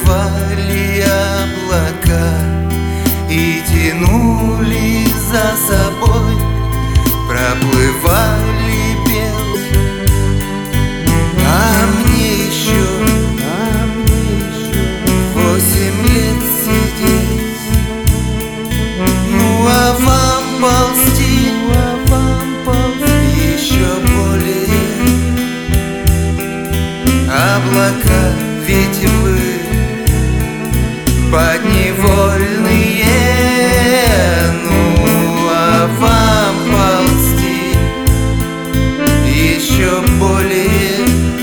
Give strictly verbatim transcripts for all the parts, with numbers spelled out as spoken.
Оплывали облака и тянули за собой, проплывали белки. А мне еще, а мне еще восемь лет сидеть. Ну а вам ползти, ну а вам ползти еще более. Облака, ведь вы подневольные, ну а вам ползти еще более.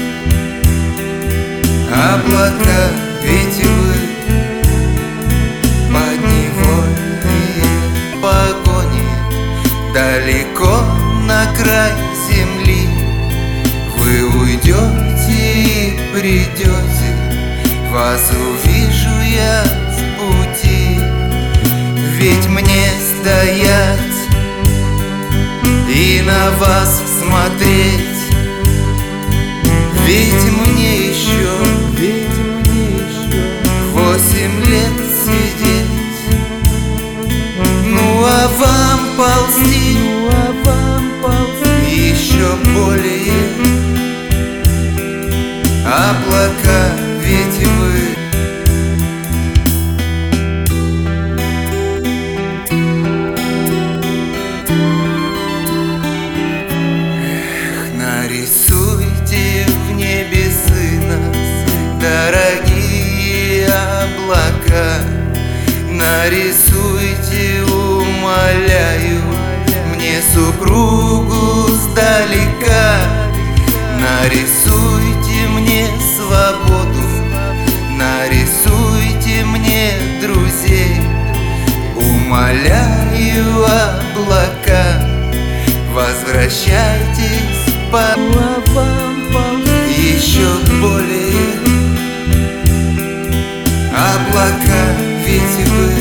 Облака, ведь вы подневольные. В погоне далеко на край земли вы уйдете и придете, вас увижу я в пути. Ведь мне стоять и на вас смотреть, ведь мне еще, ведь мне еще восемь лет сидеть. Ну а вам ползти, ну а вам ползти еще более. Облака, ведь вы нарисуйте в небе сына, дорогие облака. Нарисуйте, умоляю, мне супругу сдалека. Нарисуйте мне свободу, нарисуйте мне друзей. Умоляю, облака, возвращайтесь по еще более. Облака, ведь вы